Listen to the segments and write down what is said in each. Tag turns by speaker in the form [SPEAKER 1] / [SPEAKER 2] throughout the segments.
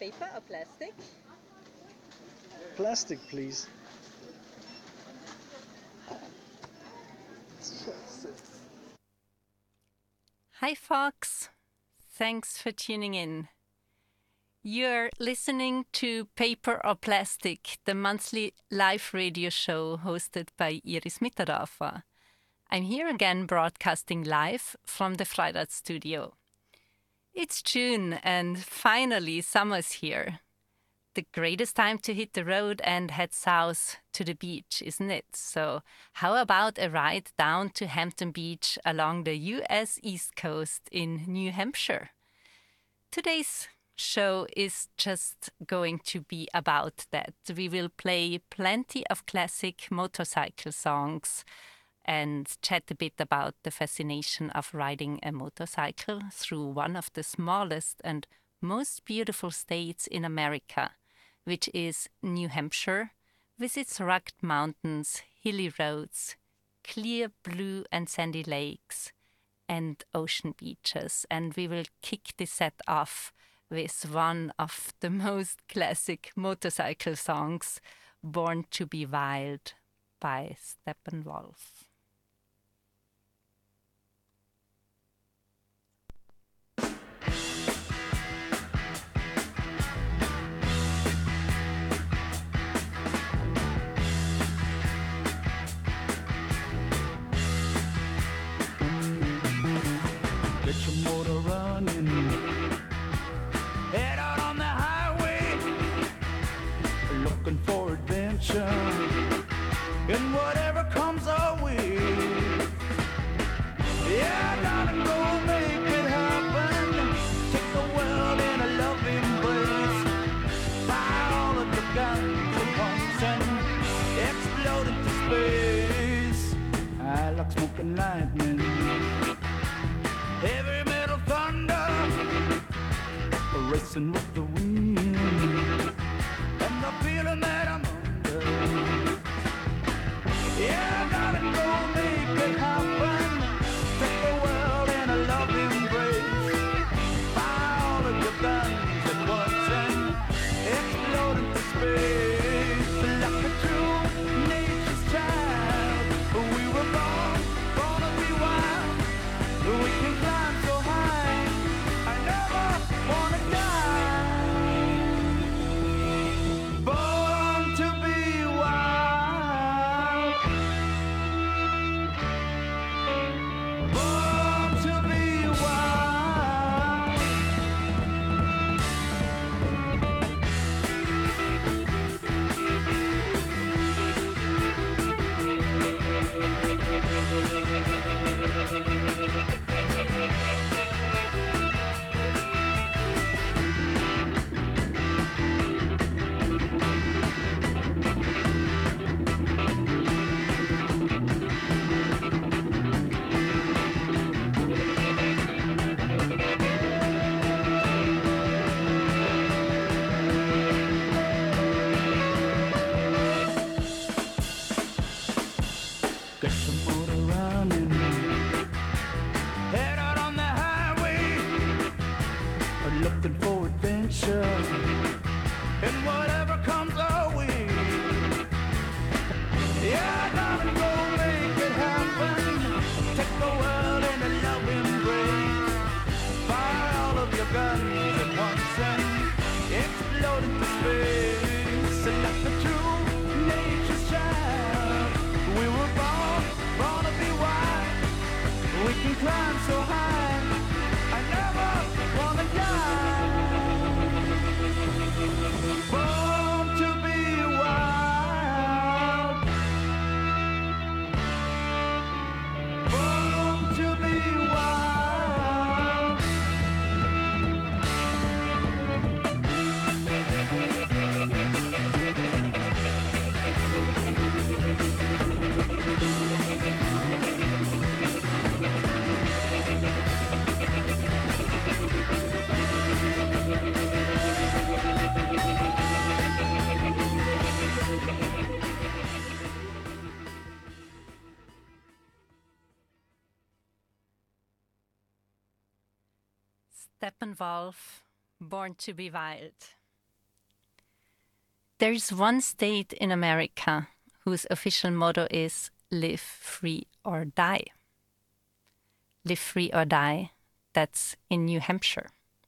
[SPEAKER 1] Paper or plastic?
[SPEAKER 2] Plastic, please.
[SPEAKER 3] Hi, Fox. Thanks for tuning in. You're listening to Paper or Plastic, the monthly live radio show hosted by Iris Mitterdorfer. I'm here again broadcasting live from the Freirad studio. It's June and finally summer's here. The greatest time to hit the road and head south to the beach, isn't it? So how about a ride down to Hampton Beach along the US East Coast in New Hampshire? Today's show is just going to be about that. We will play plenty of classic motorcycle songs and chat a bit about the fascination of riding a motorcycle through one of the smallest and most beautiful states in America, which is New Hampshire, with its rugged mountains, hilly roads, clear blue and sandy lakes, and ocean beaches. And we will kick this set off with one of the most classic motorcycle songs, Born to be Wild by Steppenwolf.
[SPEAKER 4] Get your motor running, head out on the highway, looking for adventure, and whatever comes our way. Yeah, darling, go make it happen. Take the world in a loving embrace. Fire all of the guns at once and explode into space. I like smoking lightning, heavy metal thunder, racing with the wind, and the feeling that I'm under. Yeah, darling, go make it happen. Take the world in a loving embrace. Fire all of your guns at once and explode into space. Like a true nature's child, we were born to be wild. We can climb so high, I never wanna die. Born to be wild. Born to be wild. Get some motor running, head out on the highway, looking for adventure, and whatever comes our way. Yeah, darling, go make it happen. Take the world in a loving embrace. Fire all of your guns at once and explode into space. And like the true nature's child, we were born to be wild. We can climb so high, I never wanna die. Born to be wild. Born to be wild.
[SPEAKER 3] Steppenwolf, Born to be Wild. There is one state in America whose official motto is live free or die. Live free or die, that's in New Hampshire.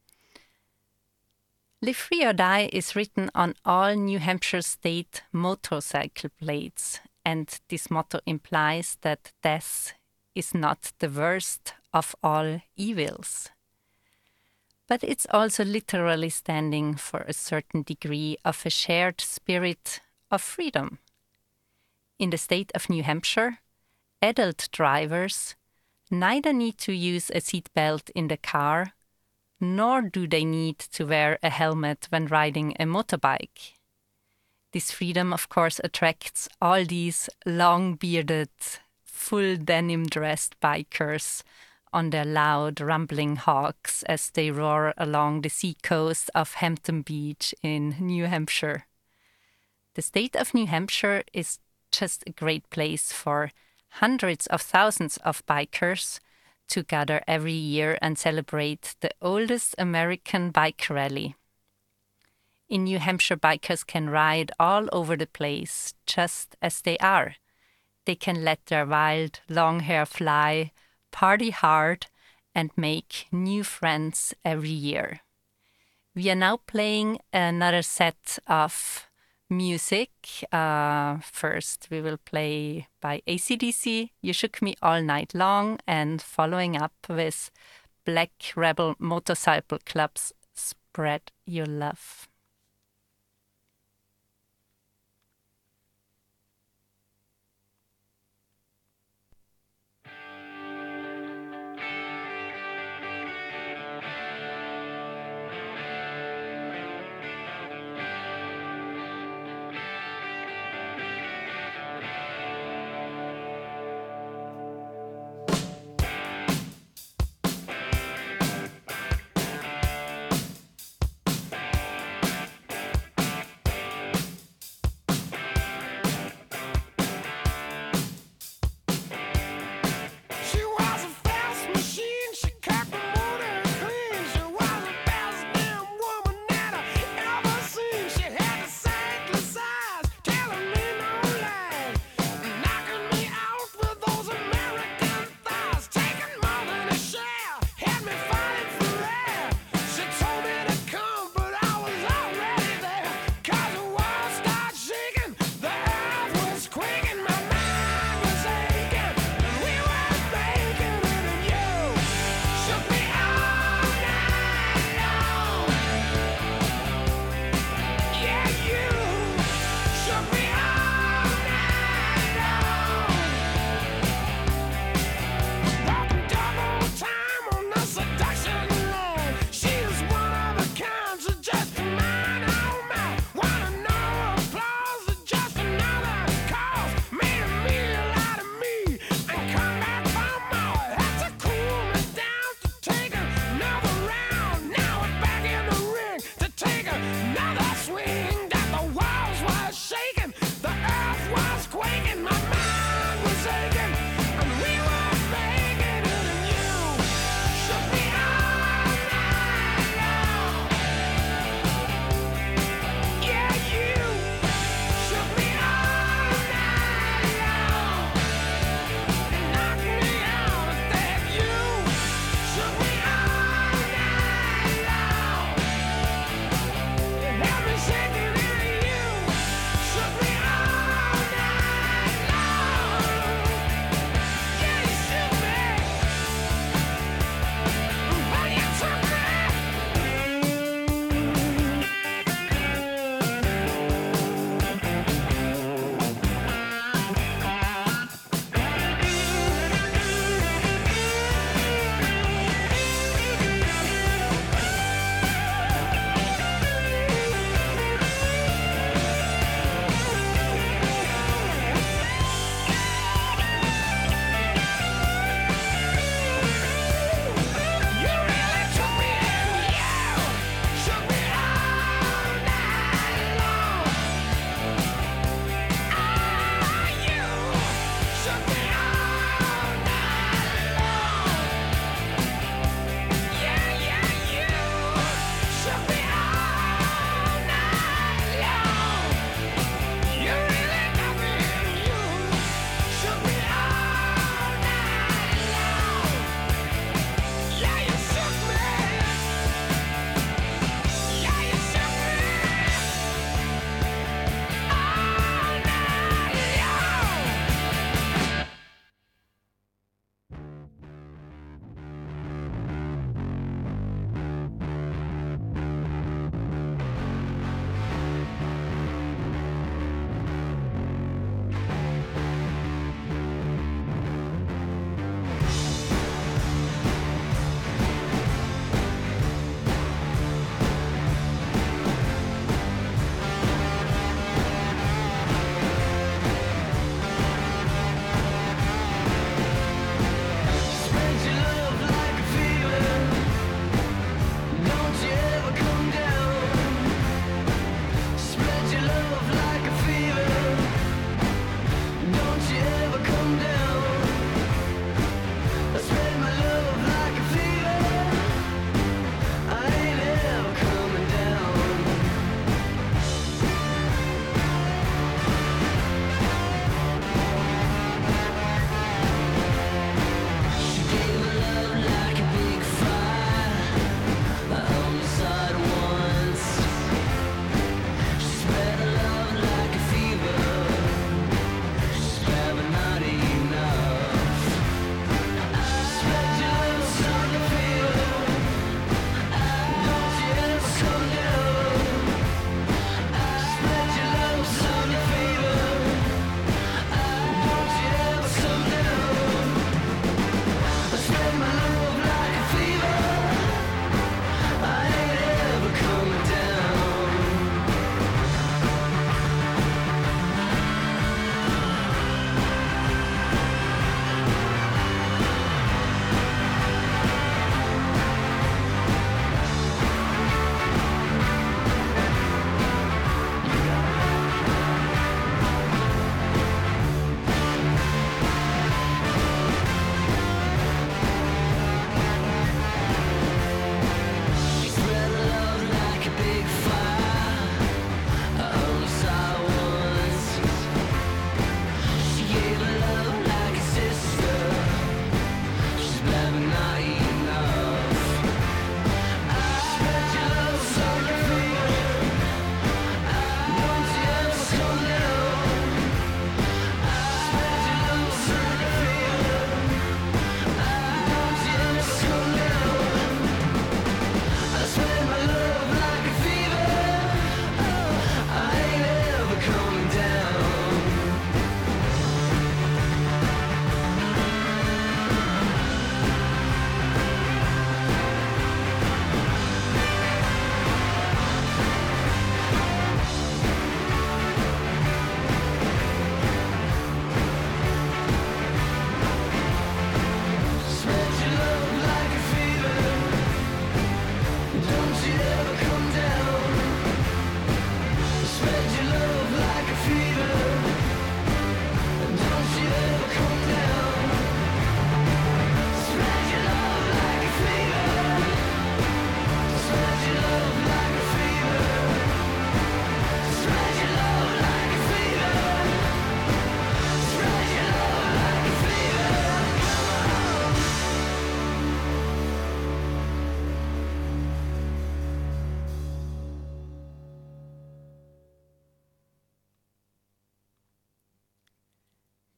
[SPEAKER 3] Live free or die is written on all New Hampshire state motorcycle plates, and this motto implies that death is not the worst of all evils. But it's also literally standing for a certain degree of a shared spirit of freedom. In the state of New Hampshire, adult drivers neither need to use a seatbelt in the car, nor do they need to wear a helmet when riding a motorbike. This freedom, of course, attracts all these long-bearded, full denim-dressed bikers on their loud, rumbling hogs as they roar along the seacoast of Hampton Beach in New Hampshire. The state of New Hampshire is just a great place for hundreds of thousands of bikers to gather every year and celebrate the oldest American bike rally. In New Hampshire, bikers can ride all over the place just as they are. They can let their wild, long hair fly, party hard, and make new friends every year. We are now playing another set of music. First, we will play by AC/DC, You Shook Me All Night Long, and following up with Black Rebel Motorcycle Club's Spread Your Love.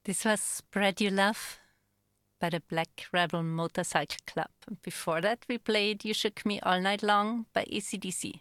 [SPEAKER 3] This was Spread Your Love by the Black Rebel Motorcycle Club. Before that, we played You Shook Me All Night Long by AC/DC.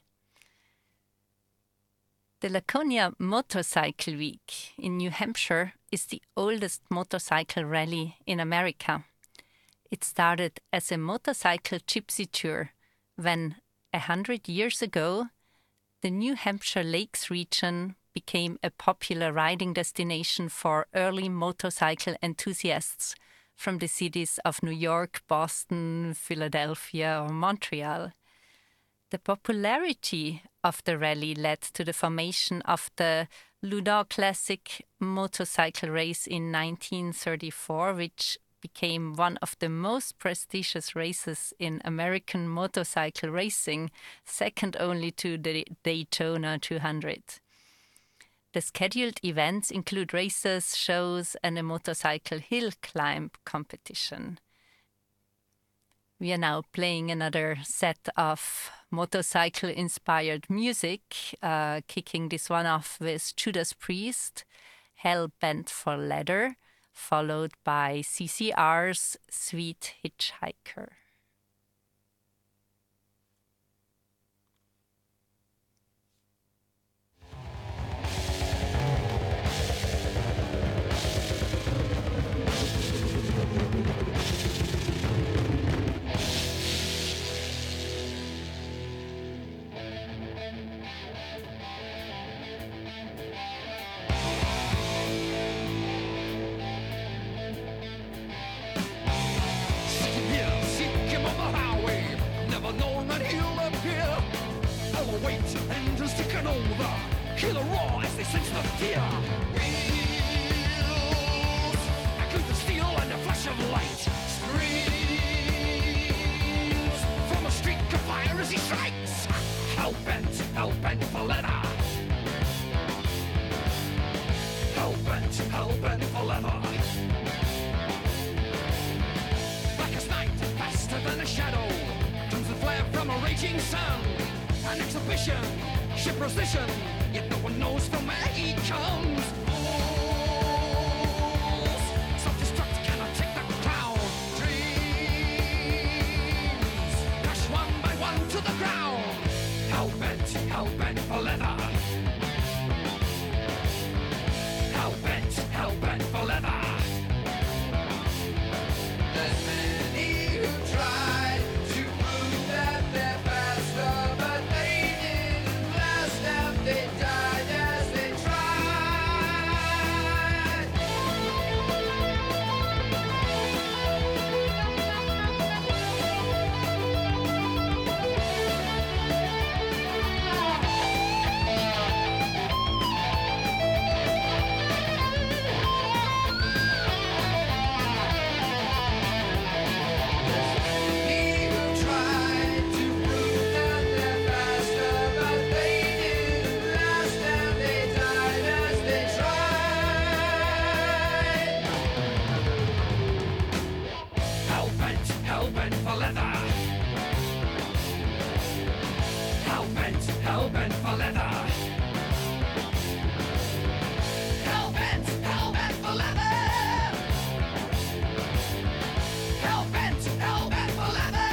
[SPEAKER 3] The Laconia Motorcycle Week in New Hampshire is the oldest motorcycle rally in America. It started as a motorcycle gypsy tour when, 100 years ago, the New Hampshire Lakes region became a popular riding destination for early motorcycle enthusiasts from the cities of New York, Boston, Philadelphia, or Montreal. The popularity of the rally led to the formation of the Loudon Classic motorcycle race in 1934, which became one of the most prestigious races in American motorcycle racing, second only to the Daytona 200. The scheduled events include races, shows, and a motorcycle hill climb competition. We are now playing another set of motorcycle-inspired music, kicking this one off with Judas Priest, Hell Bent for Leather, followed by CCR's Sweet Hitchhiker.
[SPEAKER 4] Kill the raw as they sense the fear. Wheels, a glint of steel and a flash of light. Screams from a streak of fire as he strikes. Hell bent for leather. Hell bent for leather. Blackest night, faster than a shadow. Comes the flare from a raging sun. An exhibition, ship position, yet no one knows from where he comes. Fools, self-destruct cannot take the crown. Dreams crash one by one to the ground. Hell bent for leather. Hell bent for leather. There's many who tried to prove that they're faster, but they didn't last them. They died as they tried. He who tried to prove that they're faster, but they didn't last them. They died as they tried. Hell bent for leather. Hell bent for leather. Hell bent for leather. Hell bent for leather.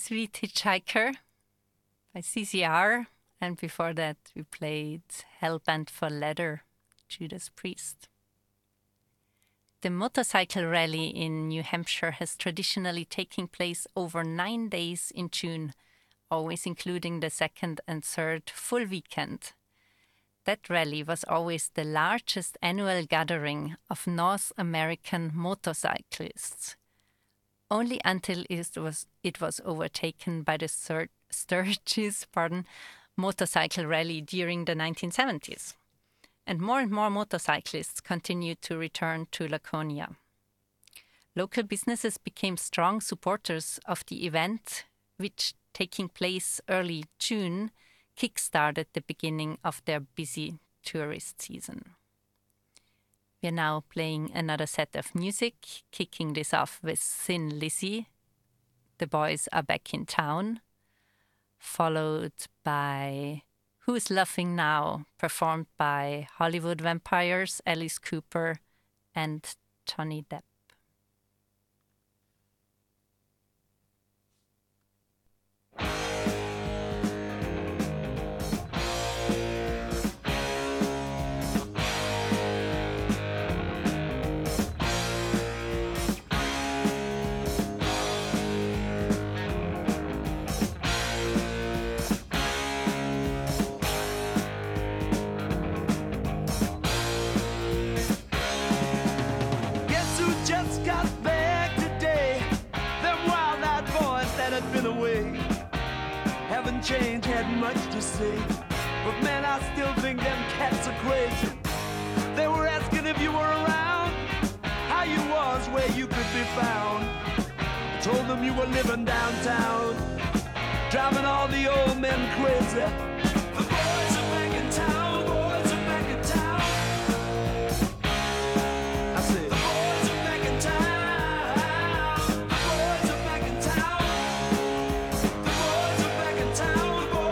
[SPEAKER 3] Sweet Hitchhiker by CCR. And before that, we played Hellbent for Leather, Judas Priest. The motorcycle rally in New Hampshire has traditionally taken place over 9 days in June, always including the second and third full weekend. That rally was always the largest annual gathering of North American motorcyclists, only until it was overtaken by the Sturgis motorcycle rally during the 1970s. And more motorcyclists continued to return to Laconia. Local businesses became strong supporters of the event, which, taking place early June, kick-started the beginning of their busy tourist season. We're now playing another set of music, kicking this off with Thin Lizzy, The Boys Are Back in Town, followed by Who's Laughing Now, performed by Hollywood Vampires, Alice Cooper and Johnny Depp.
[SPEAKER 4] Change had much to say, but man, I still think them cats are crazy. They were asking if you were around, how you was, where you could be found. I told them you were living downtown, driving all the old men crazy. The boys are back in town, boys are back in town. I said, the boys are back in town, the boys are back in town. The boys are back in town.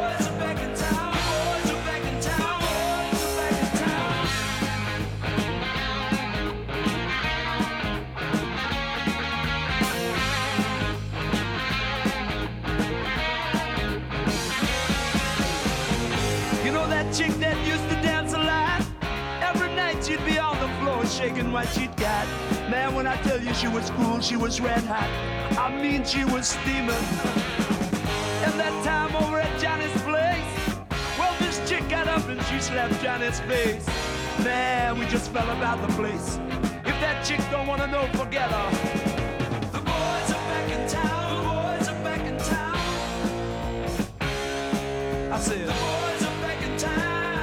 [SPEAKER 4] Chick that used to dance a lot, every night she'd be on the floor shaking what she'd got. Man, when I tell you she was cool, she was red hot. I mean, she was steaming. And that time over at Johnny's place, well, this chick got up and she slapped Johnny's face. Man, we just fell about the place. If that chick don't wanna know, forget her. The boys are back in town, the boys are back in town. I said, the boys are back in town.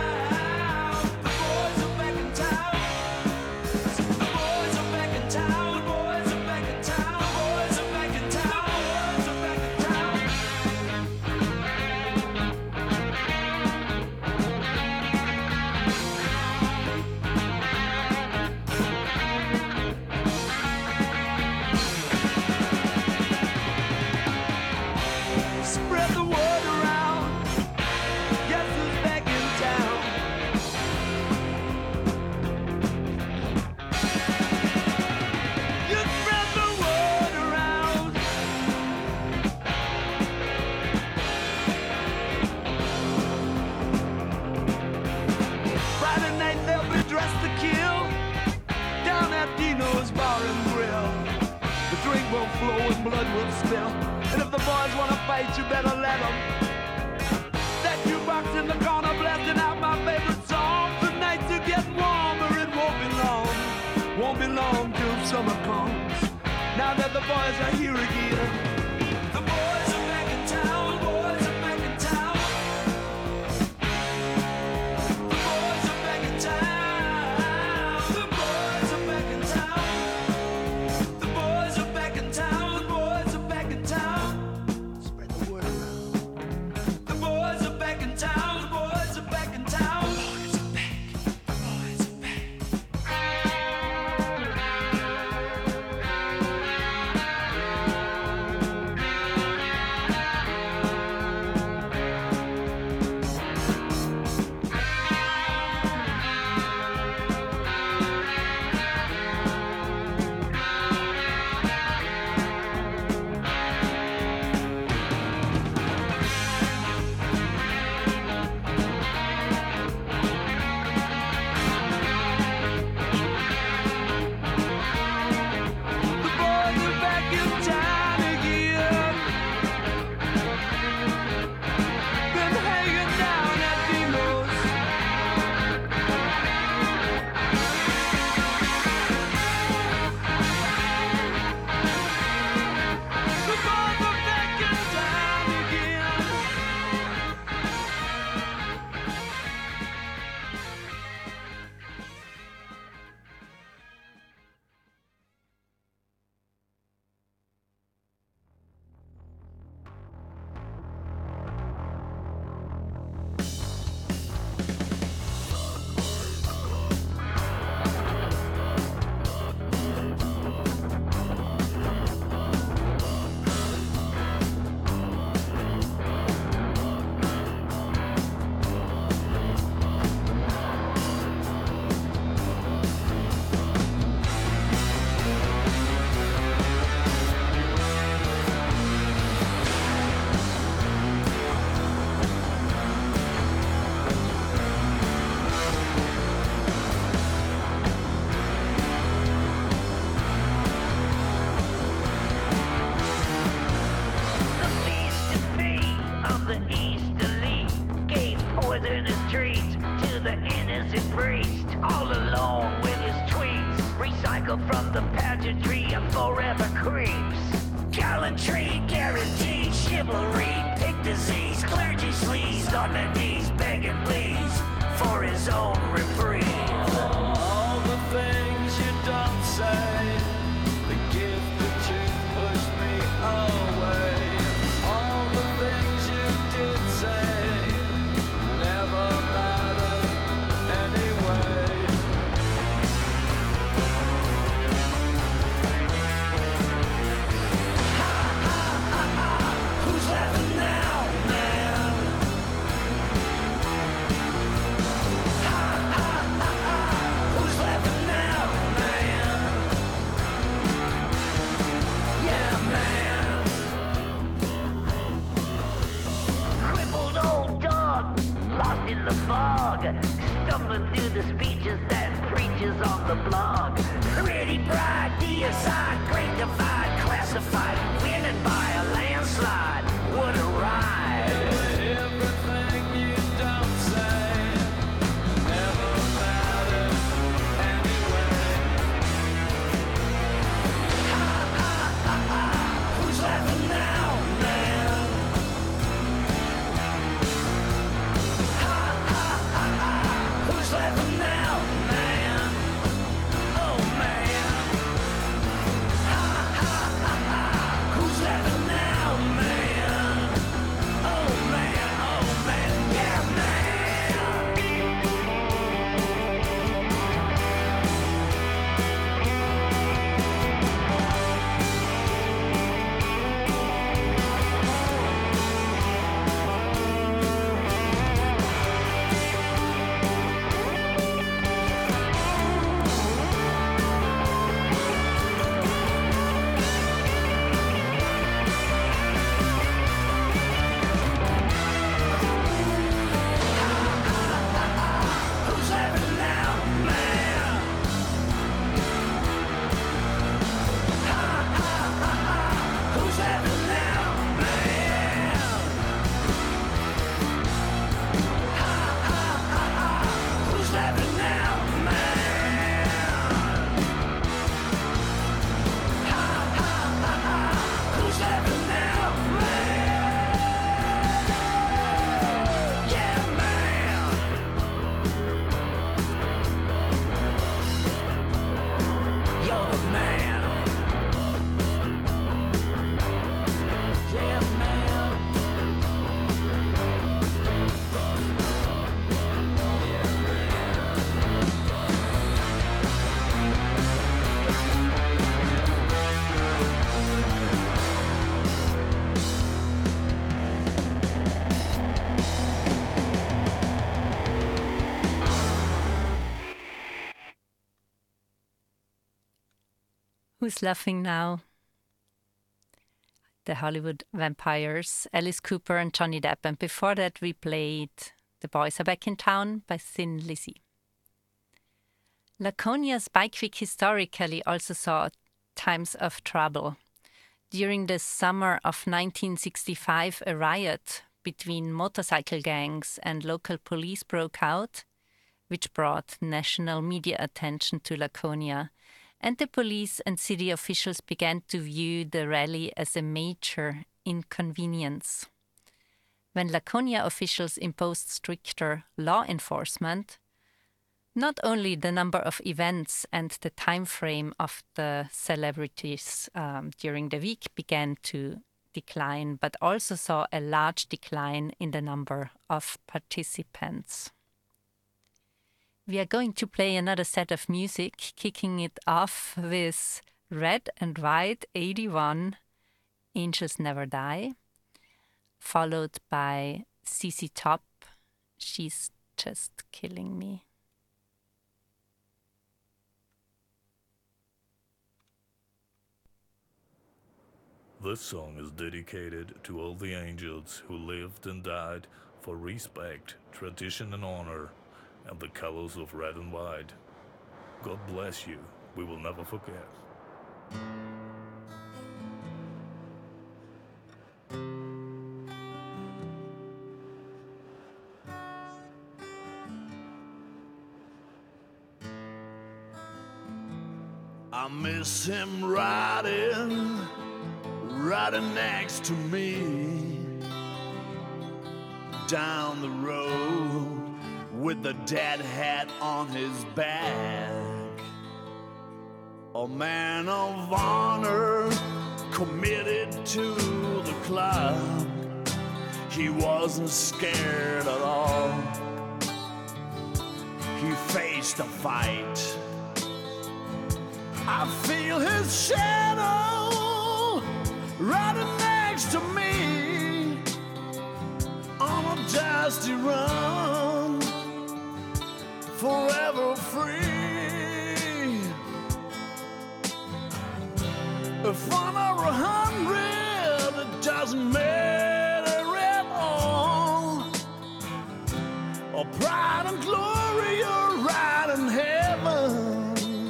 [SPEAKER 4] Flow and blood will spill. And if the boys wanna fight, you better let them. That jukebox in the corner blasting out my favorite song. The nights are getting warmer, it won't be long till summer comes. Now that the boys are here again. The boys are back in town, boys are back in town. The boys are back in town. The boys are back in town. The boys are back in town. The boys are back in town. Spread the word around. The boys are back in town. The boys are back in town. The boys are back. The boys are back.
[SPEAKER 1] sprinkle from the pageantry of forever creeps. Gallantry, guaranteed chivalry, pig disease, clergy sleaze on their knees, begging please for his own reprieve.
[SPEAKER 4] All the things you don't say, the gift that you pushed me away. All the things you did say never mattered anyway.
[SPEAKER 1] Who's laughing now, man? Who's laughing now, man? Yeah, man. Crippled old dog, lost in the fog, stumbling through the speeches that preaches on the blog. Pretty bride, DSI, great divide, classified, winning by a landslide. What a ride!
[SPEAKER 4] Everything you don't say never mattered anyway.
[SPEAKER 1] Who's laughing now, man? Who's laughing now, man? Oh, man. Who's laughing now, man? Oh, man, oh, man, yeah, man. Who's laughing now, man? Who's laughing now, man? Who's laughing now, man? Who's laughing now, man? Yeah, man. You're the man. Yeah, man.
[SPEAKER 3] Who's laughing now? The Hollywood Vampires, Alice Cooper and Johnny Depp. And before that, we played The Boys Are Back in Town by Thin Lizzy. Laconia's Bike Week historically also saw times of trouble. During the summer of 1965, a riot between motorcycle gangs and local police broke out, which brought national media attention to Laconia, and the police and city officials began to view the rally as a major inconvenience. When Laconia officials imposed stricter law enforcement, not only the number of events and the time frame of the celebrities during the week began to decline, but also saw a large decline in the number of participants. We are going to play another set of music, kicking it off with Red and White 81, Angels Never Die, followed by CC Top, She's Just Killing Me.
[SPEAKER 2] This song is dedicated to all the angels who lived and died for respect, tradition and honor, and the colors of red and white. God bless you. We will never forget.
[SPEAKER 5] I miss him riding next to me down the road with the dead hat on his back. A man of honor committed to the club. He wasn't scared at all. He faced a fight. I feel his shadow riding next to me on a dusty run, forever free. If 1 or 100, it doesn't matter at all. Oh, pride and glory, you're right in heaven.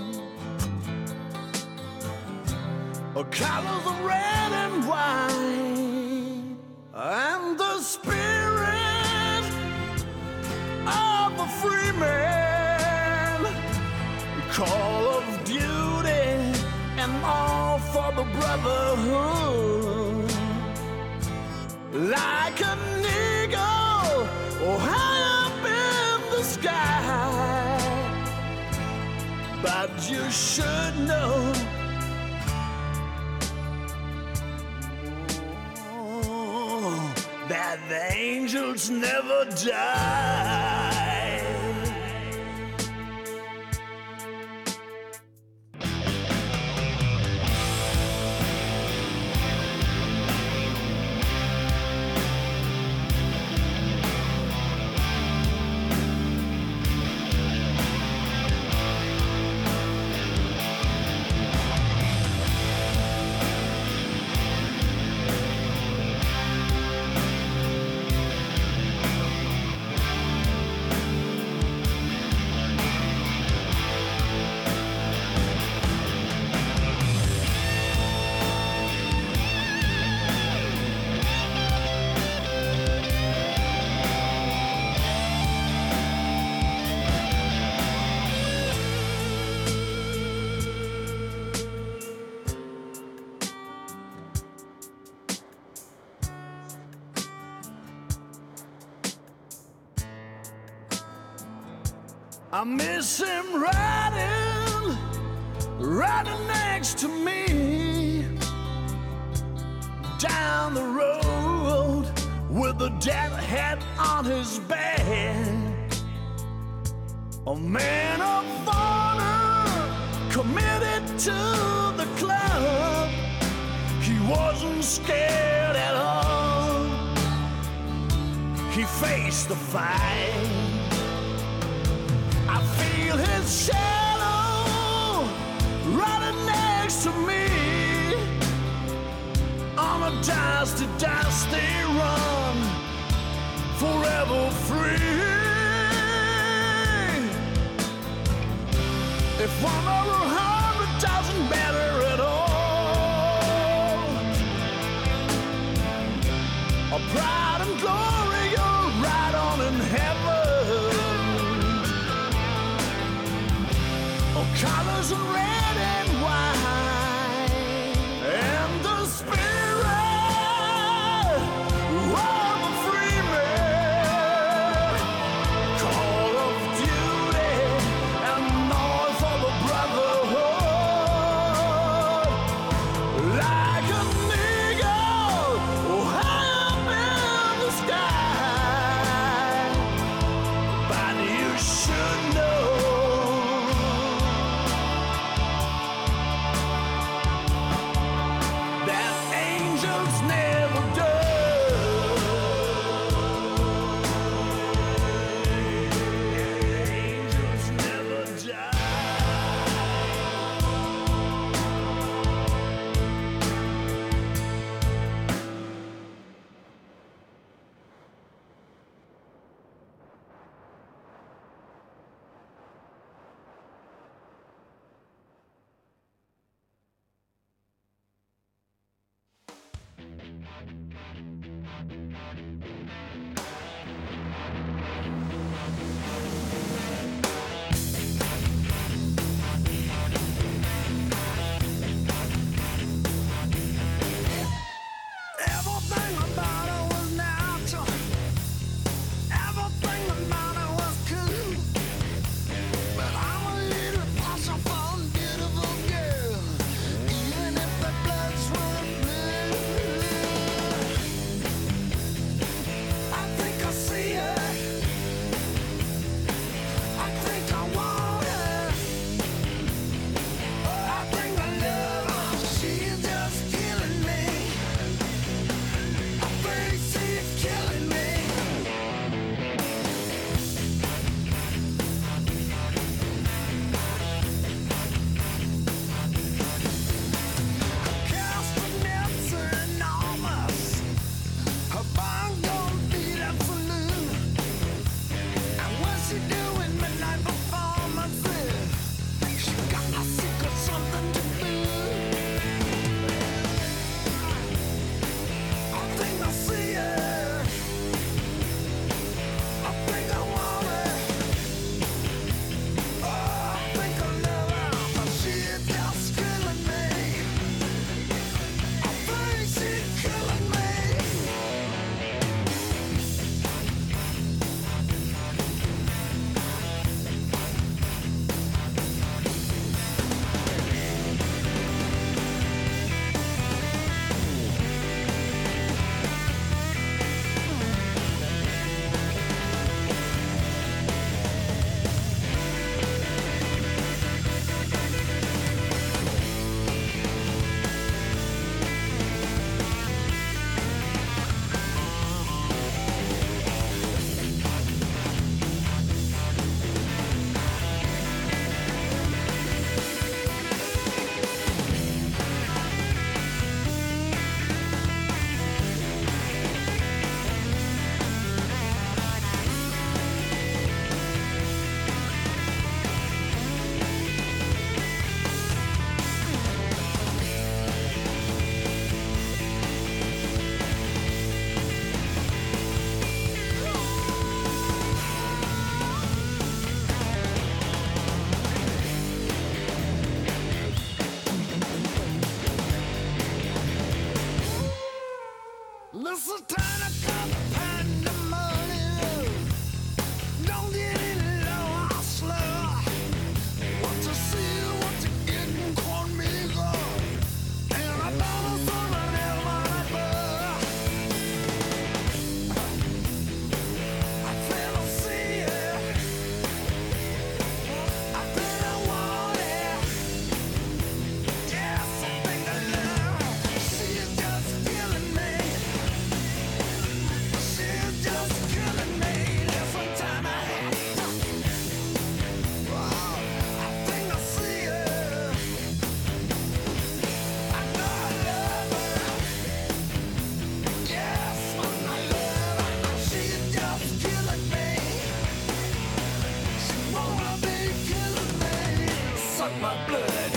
[SPEAKER 5] Oh, colors of red and white, and the spirit of a free man. Call of duty and all for the brotherhood. Like an eagle, oh, high up in the sky. But you should know, oh, that the angels never die. I miss him riding next to me down the road with a dead hat on his back. A man of honor committed to the club. He wasn't scared at all. He faced the fight. I feel his shadow riding next to me on a dusty, dusty run, forever free. If 1 or 100 doesn't matter at all, a pride and glory, you're right on in heaven. Colors of red and white, and the spirit of a free man. Call of duty and all for the brotherhood. Like an eagle, oh, high up in the sky. But you should know
[SPEAKER 4] of my blood.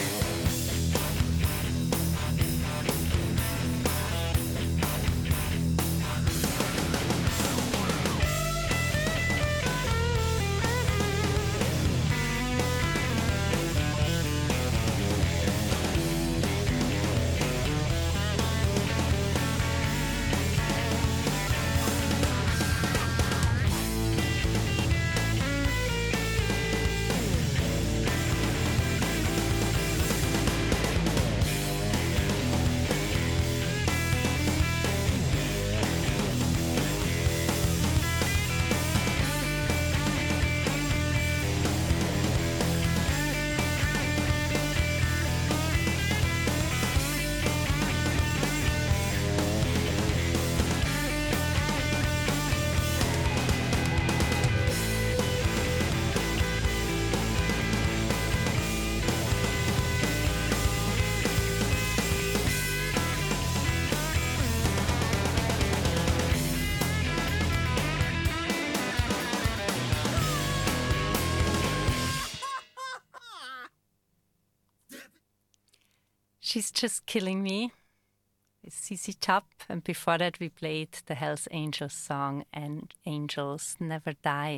[SPEAKER 3] She's Just Killing Me. It's ZZ Top, and before that we played the Hells Angels song and Angels Never Die.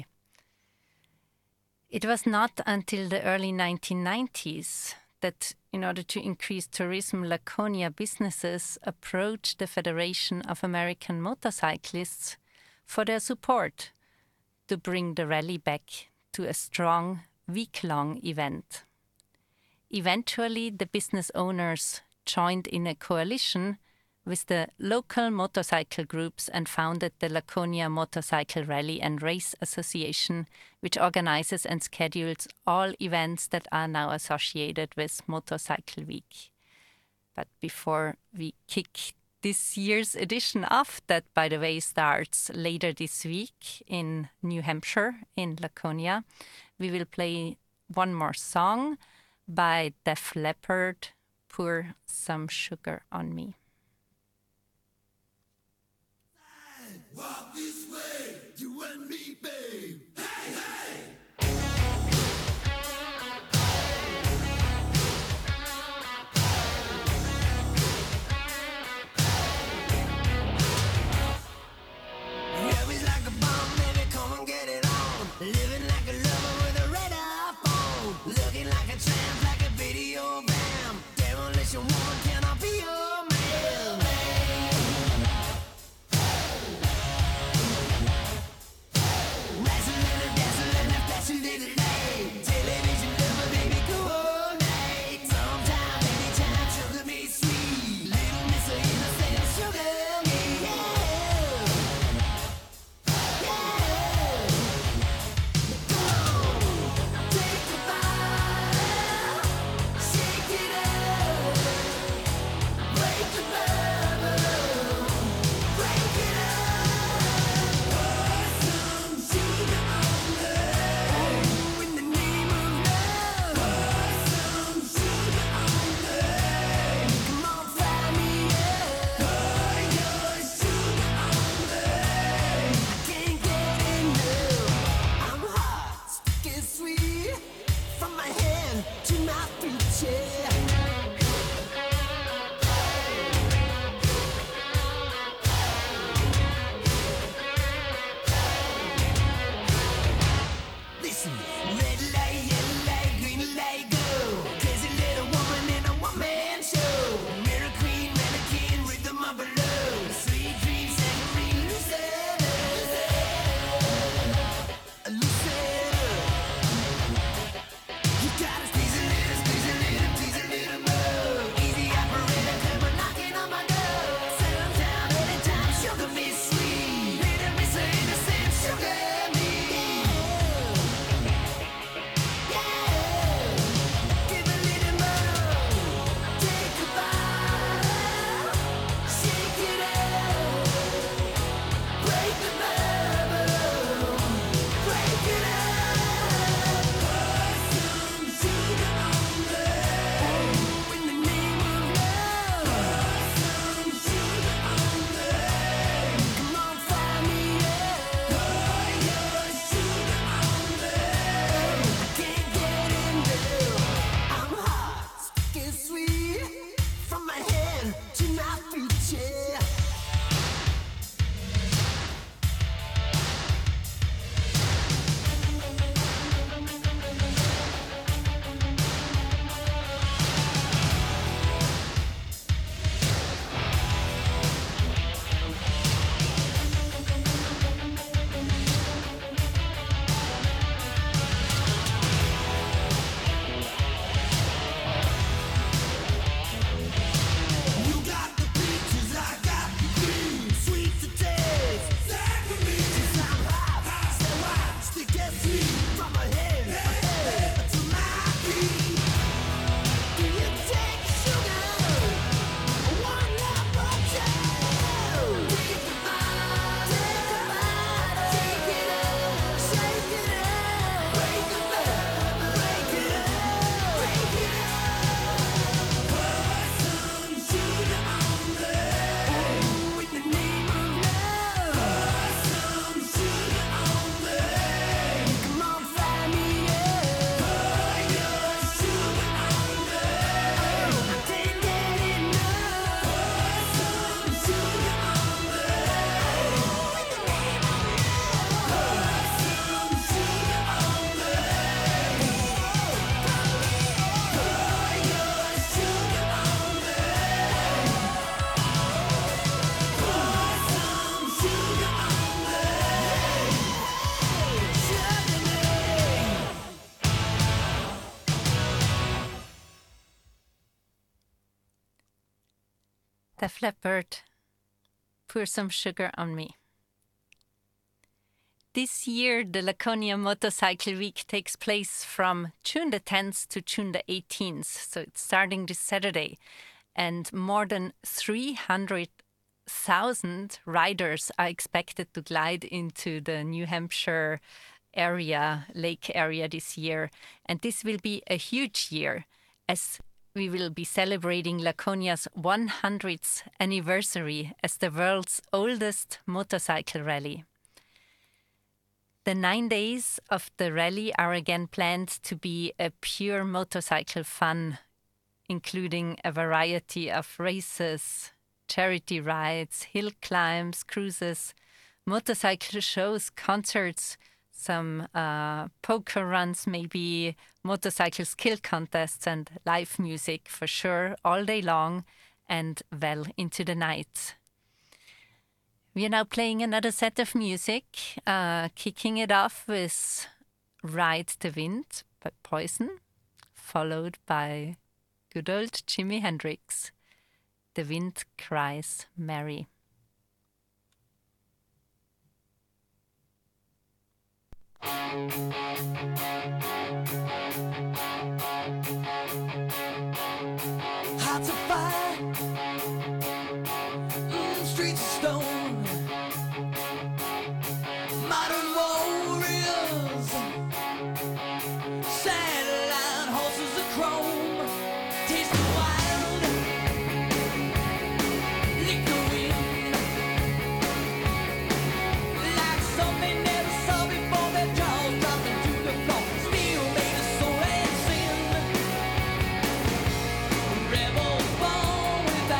[SPEAKER 3] It was not until the early 1990s that, in order to increase tourism, Laconia businesses approached the Federation of American Motorcyclists for their support to bring the rally back to a strong, week-long event. Eventually, the business owners joined in a coalition with the local motorcycle groups and founded the Laconia Motorcycle Rally and Race Association, which organizes and schedules all events that are now associated with Motorcycle Week. But before we kick this year's edition off, that, by the way, starts later this week in New Hampshire, in Laconia, we will play one more song by Def Leppard, Pour Some Sugar on Me.
[SPEAKER 4] Walk this way, you and me, babe. Hey, hey! Love is like a bomb, baby, come and get it on. Living like a lover with a radar phone. Looking like a tramp, like a video bam. Demolition woman, can I be your man? Rising
[SPEAKER 3] Def Leppard, Pour Some Sugar on Me. This year, the Laconia Motorcycle Week takes place from June the 10th to June the 18th. So it's starting this Saturday. And more than 300,000 riders are expected to glide into the New Hampshire lake area this year. And this will be a huge year as we will be celebrating Laconia's 100th anniversary as the world's oldest motorcycle rally. The 9 days of the rally are again planned to be a pure motorcycle fun, including a variety of races, charity rides, hill climbs, cruises, motorcycle shows, concerts, some poker runs, maybe motorcycle skill contests and live music for sure all day long and well into the night. We are now playing another set of music, kicking it off with Ride the Wind by Poison, followed by good old Jimi Hendrix, The Wind Cries Mary.
[SPEAKER 4] Hearts of fire, streets of stone, modern warriors, satellite horses of chrome, taste the wild, lick the wind, like something never saw before. Their jaws dropping to the floor, steel made of soul and sin. Rebels born without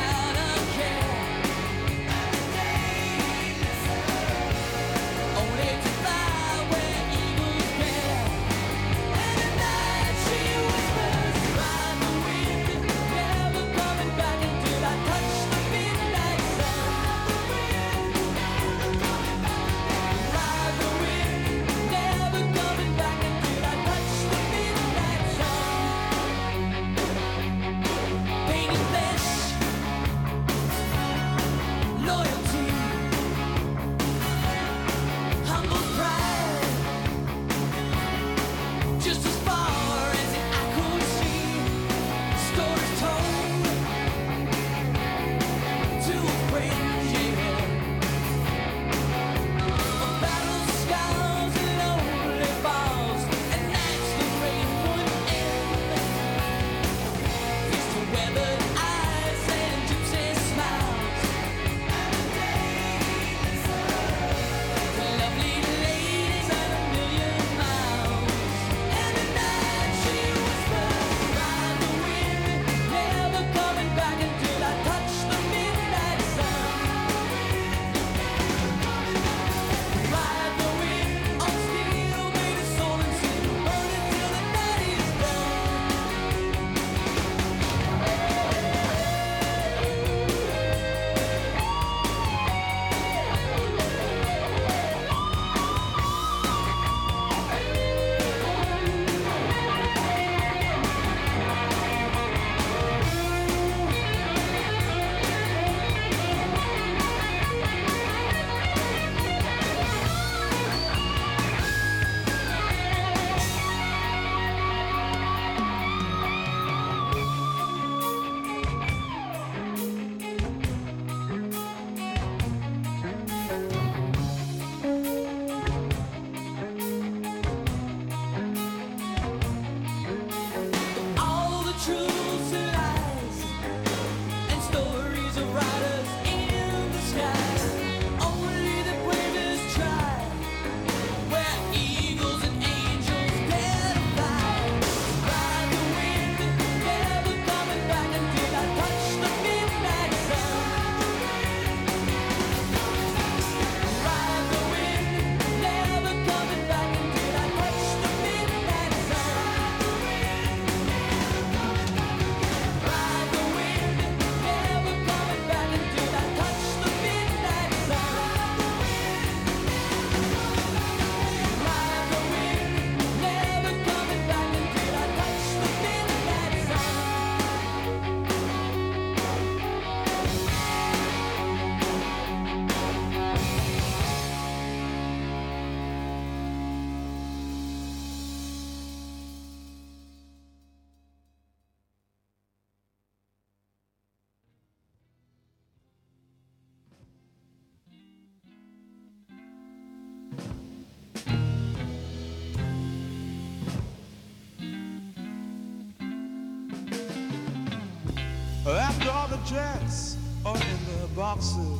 [SPEAKER 4] After all the jacks are in their boxes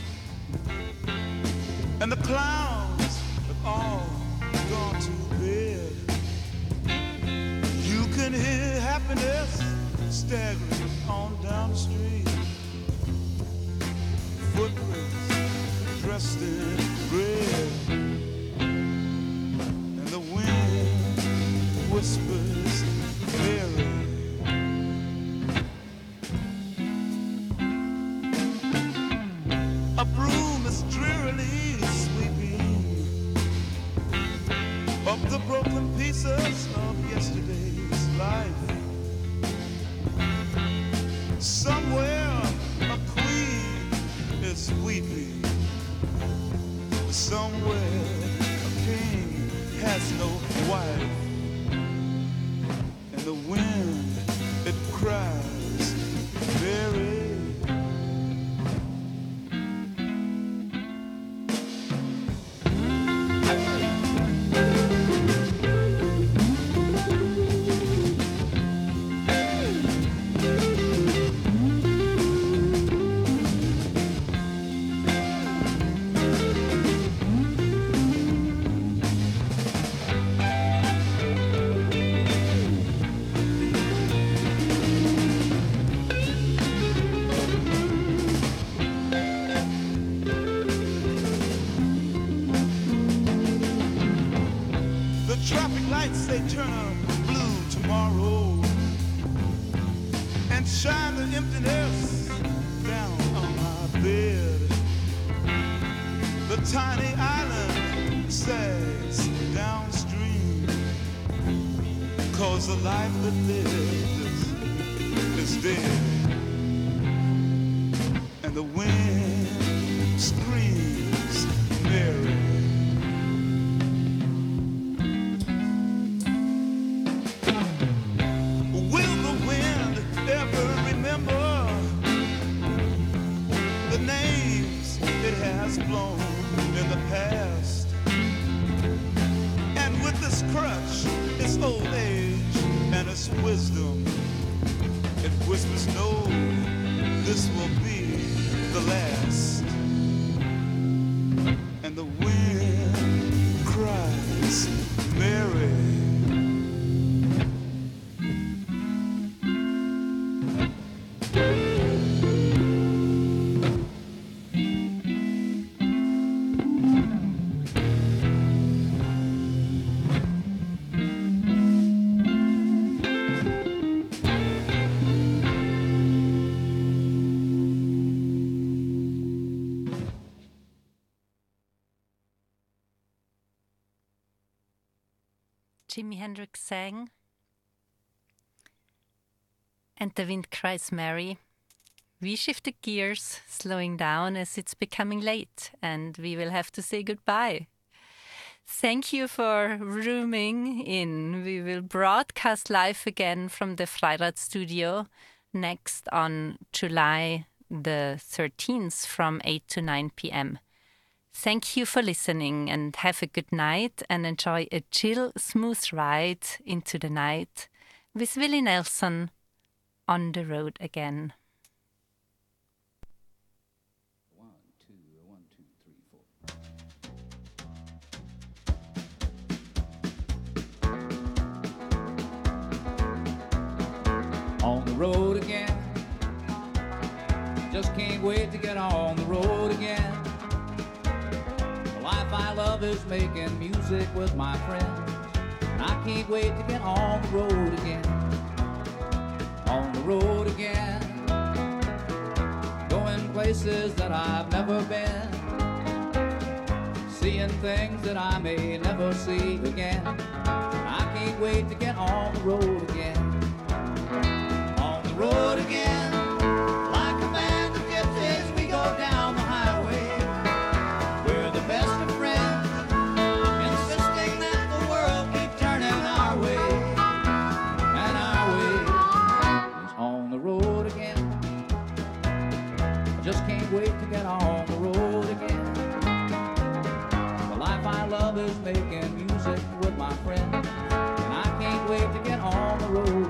[SPEAKER 4] and the clowns have all gone to bed, you can hear happiness staggering on down the street. Footprints dressed in red, and the wind whispers Mary. A broom is drearily sweeping up the broken pieces of yesterday's life. Somewhere a queen is weeping. Somewhere a king has no wife. And the wind, it cries, Mary. They turn blue tomorrow and shine the emptiness down on my bed. The tiny island sags downstream, 'cause the life that lives is dead. And the wind screams Mary. Blown in the past, and with this crutch, its old age and its wisdom, it whispers, no, this will be the last. And the wind cries, Mary.
[SPEAKER 3] Jimi Hendrix sang, and the wind cries Mary. We shifted gears, slowing down as it's becoming late, and we will have to say goodbye. Thank you for rooming in. We will broadcast live again from the Freirad studio next on July the 13th from 8 to 9 p.m. Thank you for listening and have a good night and enjoy a chill, smooth ride into the night with Willie Nelson on the road again.
[SPEAKER 6] 1, 2, 1, 2, 3, 4. On the road again. Just can't wait to get on the road again. The life I love is making music with my friends, and I can't wait to get on the road again. On the road again. Going places that I've never been, seeing things that I may never see again. I can't wait to get on the road again. On the road again. Like a band of gypsies, we go down the highway. We're the best of friends, insisting that the world keep turning our way. And our way is on the road again. I just can't wait to get on the road again. The life I love is making music with my friends, and I can't wait to get on the road